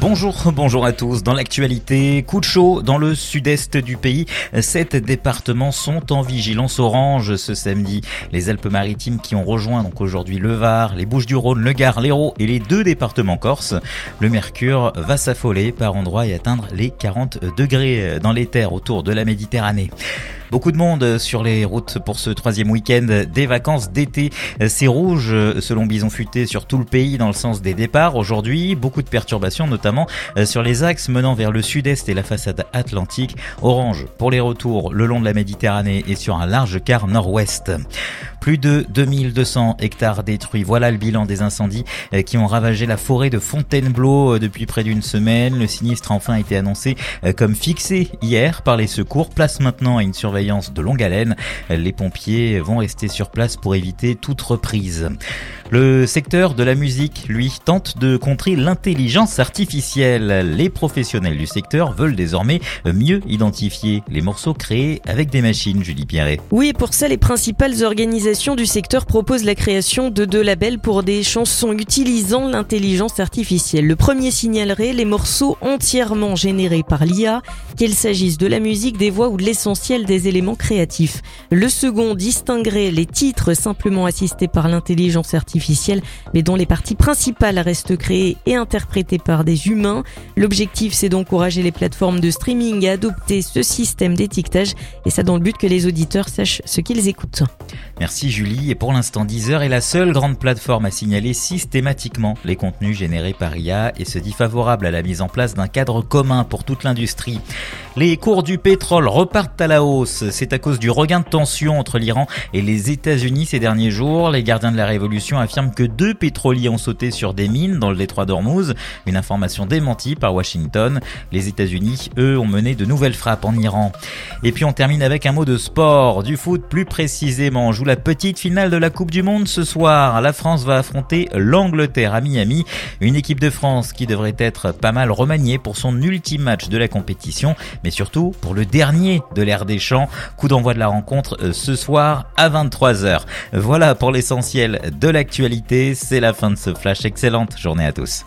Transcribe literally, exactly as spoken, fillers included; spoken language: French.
Bonjour, bonjour à tous. Dans l'actualité, coup de chaud dans le sud-est du pays. Sept départements sont en vigilance orange ce samedi. Les Alpes-Maritimes qui ont rejoint donc aujourd'hui le Var, les Bouches-du-Rhône, le Gard, l'Hérault et les deux départements corses. Le mercure va s'affoler par endroits et atteindre les quarante degrés dans les terres autour de la Méditerranée. Beaucoup de monde sur les routes pour ce troisième week-end des vacances d'été. C'est rouge selon Bison Futé sur tout le pays dans le sens des départs. Aujourd'hui, beaucoup de perturbations notamment sur les axes menant vers le sud-est et la façade atlantique. Orange pour les retours le long de la Méditerranée et sur un large quart nord-ouest. Plus de deux mille deux cents hectares détruits. Voilà le bilan des incendies qui ont ravagé la forêt de Fontainebleau depuis près d'une semaine. Le sinistre a enfin été annoncé comme fixé hier par les secours. Place maintenant à une surveillance de longue haleine. Les pompiers vont rester sur place pour éviter toute reprise. Le secteur de la musique, lui, tente de contrer l'intelligence artificielle. Les professionnels du secteur veulent désormais mieux identifier les morceaux créés avec des machines, Julie Pierret. Oui, pour ça, les principales organisations du secteur proposent la création de deux labels pour des chansons utilisant l'intelligence artificielle. Le premier signalerait les morceaux entièrement générés par l'I A, qu'il s'agisse de la musique, des voix ou de l'essentiel des éléments créatifs. Le second distinguerait les titres simplement assistés par l'intelligence artificielle, mais dont les parties principales restent créées et interprétées par des humains. L'objectif, c'est d'encourager les plateformes de streaming à adopter ce système d'étiquetage, et ça dans le but que les auditeurs sachent ce qu'ils écoutent. Merci Julie. Et pour l'instant, Deezer est la seule grande plateforme à signaler systématiquement les contenus générés par I A et se dit favorable à la mise en place d'un cadre commun pour toute l'industrie. Les cours du pétrole repartent à la hausse. C'est à cause du regain de tension entre l'Iran et les États-Unis ces derniers jours. Les gardiens de la révolution affirment que deux pétroliers ont sauté sur des mines dans le détroit d'Ormuz. Une information démentie par Washington. Les États-Unis, eux, ont mené de nouvelles frappes en Iran. Et puis on termine avec un mot de sport, du foot plus précisément. On joue la petite finale de la Coupe du Monde ce soir. La France va affronter l'Angleterre à Miami. Une équipe de France qui devrait être pas mal remaniée pour son ultime match de la compétition, mais surtout pour le dernier de l'ère des champs. Coup d'envoi de la rencontre ce soir à vingt-trois heures. Voilà pour l'essentiel de l'actualité. C'est la fin de ce flash. Excellente journée à tous.